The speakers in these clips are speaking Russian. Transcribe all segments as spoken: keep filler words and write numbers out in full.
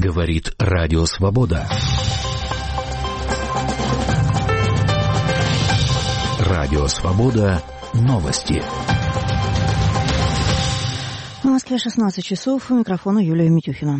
Говорит Радио Свобода. Радио Свобода. Новости. В Москве шестнадцать часов. У микрофона Юлия Митюхина.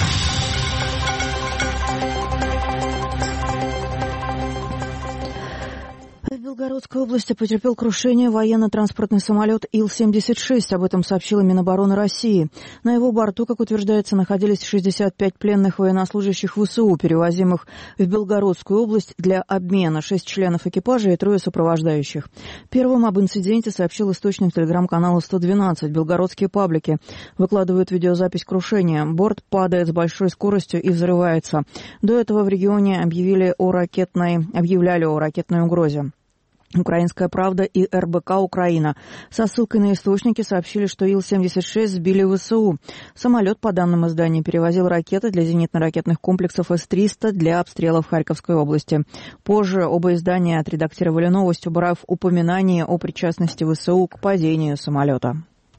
В Белгородской области потерпел крушение военно-транспортный самолет Ил семьдесят шесть. Об этом сообщила Минобороны России. На его борту, как утверждается, находились шестьдесят пять пленных военнослужащих ВСУ, перевозимых в Белгородскую область для обмена. Шесть членов экипажа и трое сопровождающих. Первым об инциденте сообщил источник телеграм-канала сто двенадцать. Белгородские паблики выкладывают видеозапись крушения. Борт падает с большой скоростью и взрывается. До этого в регионе объявили о ракетной, объявляли о ракетной угрозе. «Украинская правда» и эр бэ ка «Украина» со ссылкой на источники сообщили, что Ил семьдесят шесть сбили ВСУ. Самолет, по данным издания, перевозил ракеты для зенитно-ракетных комплексов эс триста для обстрелов Харьковской области. Позже оба издания отредактировали новость, убрав упоминание о причастности ВСУ к падению самолета.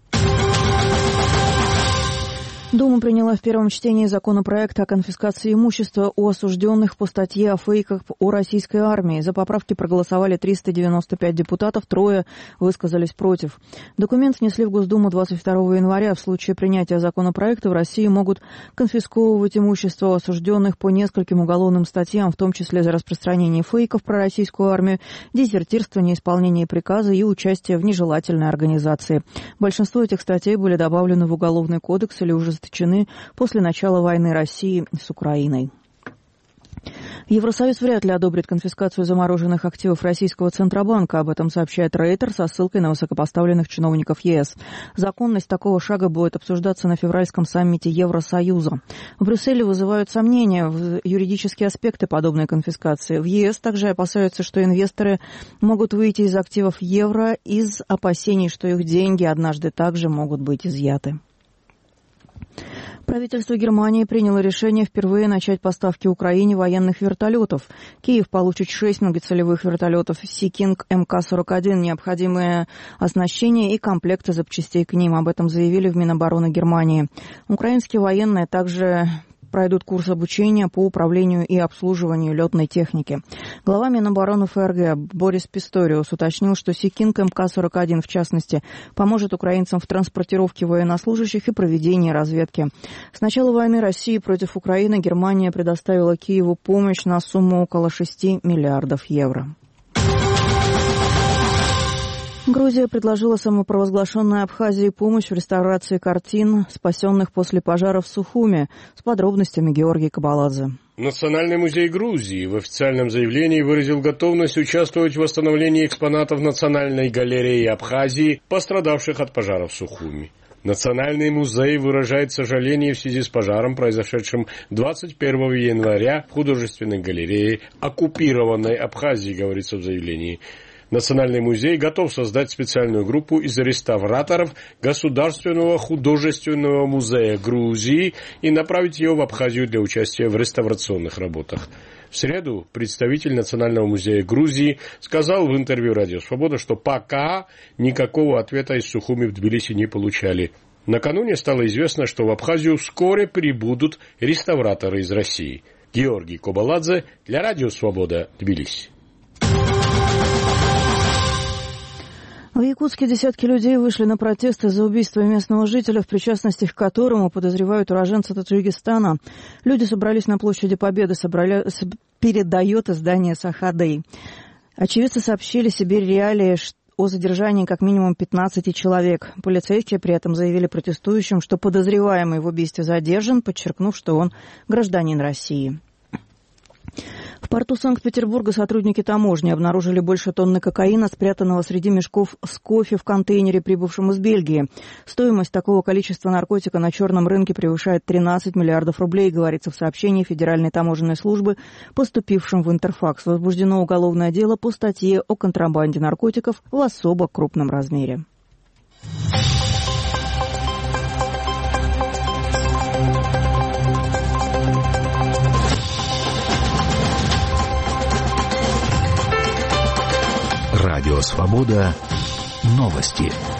Дума приняла в первом чтении законопроект о конфискации имущества у осужденных по статье о фейках о российской армии. За поправки проголосовали триста девяносто пять депутатов, трое высказались против. Документ внесли в Госдуму двадцать второго января. В случае принятия законопроекта в России могут конфисковывать имущество осужденных по нескольким уголовным статьям, в том числе за распространение фейков про российскую армию, дезертирство, неисполнение приказа и участие в нежелательной организации. Большинство этих статей были добавлены в Уголовный кодекс или уже после начала войны России с Украиной. Евросоюз вряд ли одобрит конфискацию замороженных активов российского Центробанка. Об этом сообщает Рейтер со ссылкой на высокопоставленных чиновников е эс. Законность такого шага будет обсуждаться на февральском саммите Евросоюза. В Брюсселе вызывают сомнения в юридические аспекты подобной конфискации. В е эс также опасаются, что инвесторы могут выйти из активов евро из опасений, что их деньги однажды также могут быть изъяты. Правительство Германии приняло решение впервые начать поставки Украине военных вертолетов. Киев получит шесть многоцелевых вертолетов Sea King эм ка сорок один, необходимое оснащение и комплекты запчастей к ним. Об этом заявили в Минобороны Германии. Украинские военные также пройдут курс обучения по управлению и обслуживанию летной техники. Глава Минобороны эф эр гэ Борис Писториус уточнил, что Sea King эм ка сорок один, в частности, поможет украинцам в транспортировке военнослужащих и проведении разведки. С начала войны России против Украины Германия предоставила Киеву помощь на сумму около шести миллиардов евро. Грузия предложила самопровозглашенной Абхазии помощь в реставрации картин, спасенных после пожара в Сухуми. С подробностями Георгий Кабаладзе. Национальный музей Грузии в официальном заявлении выразил готовность участвовать в восстановлении экспонатов Национальной галереи Абхазии, пострадавших от пожара в Сухуми. Национальный музей выражает сожаление в связи с пожаром, произошедшим двадцать первого января в художественной галерее оккупированной Абхазии, говорится в заявлении. Национальный музей готов создать специальную группу из реставраторов Государственного художественного музея Грузии и направить ее в Абхазию для участия в реставрационных работах. В среду представитель Национального музея Грузии сказал в интервью «Радио Свобода», что пока никакого ответа из Сухуми в Тбилиси не получали. Накануне стало известно, что в Абхазию вскоре прибудут реставраторы из России. Георгий Кабаладзе для «Радио Свобода», Тбилиси. В Якутске десятки людей вышли на протесты за убийство местного жителя, в причастности к которому подозревают уроженца Таджикистана. Люди собрались на площади Победы, собрали, передает издание «Сахадей». Очевидцы сообщили Сибирь Реалии о задержании как минимум пятнадцати человек. Полицейские при этом заявили протестующим, что подозреваемый в убийстве задержан, подчеркнув, что он гражданин России. В порту Санкт-Петербурга сотрудники таможни обнаружили больше тонны кокаина, спрятанного среди мешков с кофе в контейнере, прибывшем из Бельгии. Стоимость такого количества наркотика на черном рынке превышает тринадцать миллиардов рублей, говорится в сообщении Федеральной таможенной службы, поступившем в Интерфакс. Возбуждено уголовное дело по статье о контрабанде наркотиков в особо крупном размере. Радио Свобода. Новости.